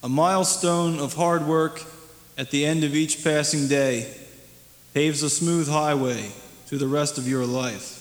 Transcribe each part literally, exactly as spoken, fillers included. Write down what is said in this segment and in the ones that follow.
A milestone of hard work at the end of each passing day paves a smooth highway to the rest of your life.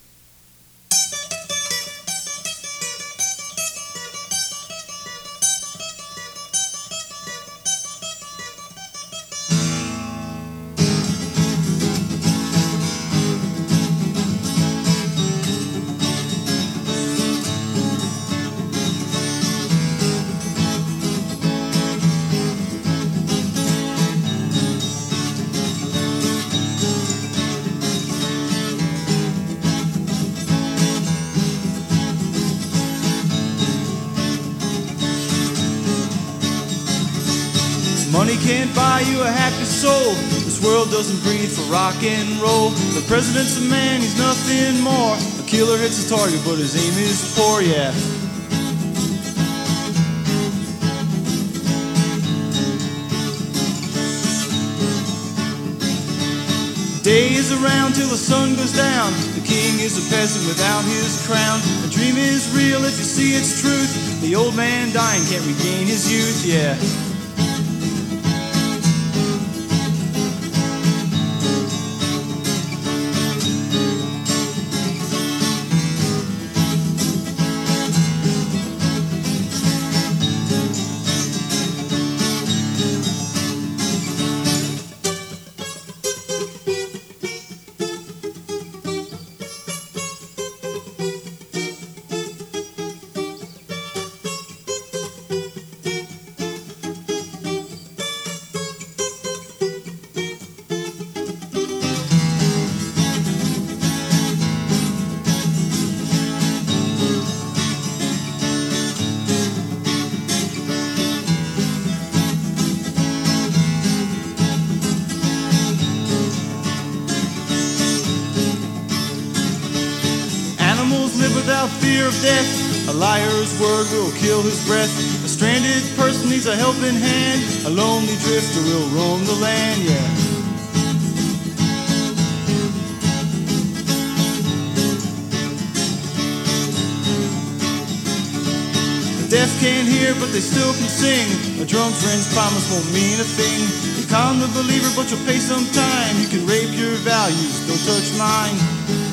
Money can't buy you a happy soul. This world doesn't breed for rock and roll. The president's a man, he's nothing more. A killer hits his target, but his aim is poor, yeah. Day is around till the sun goes down. The king is a peasant without his crown. The dream is real if you see its truth. The old man dying can't regain his youth, yeah. Live without fear of death. A liar's word will kill his breath. A stranded person needs a helping hand. A lonely drifter will roam the land, yeah. The deaf can't hear, but they still can sing. A drunk friend's promise won't mean a thing. You calm the believer, but you'll pay some time. You can rape your values, don't touch mine.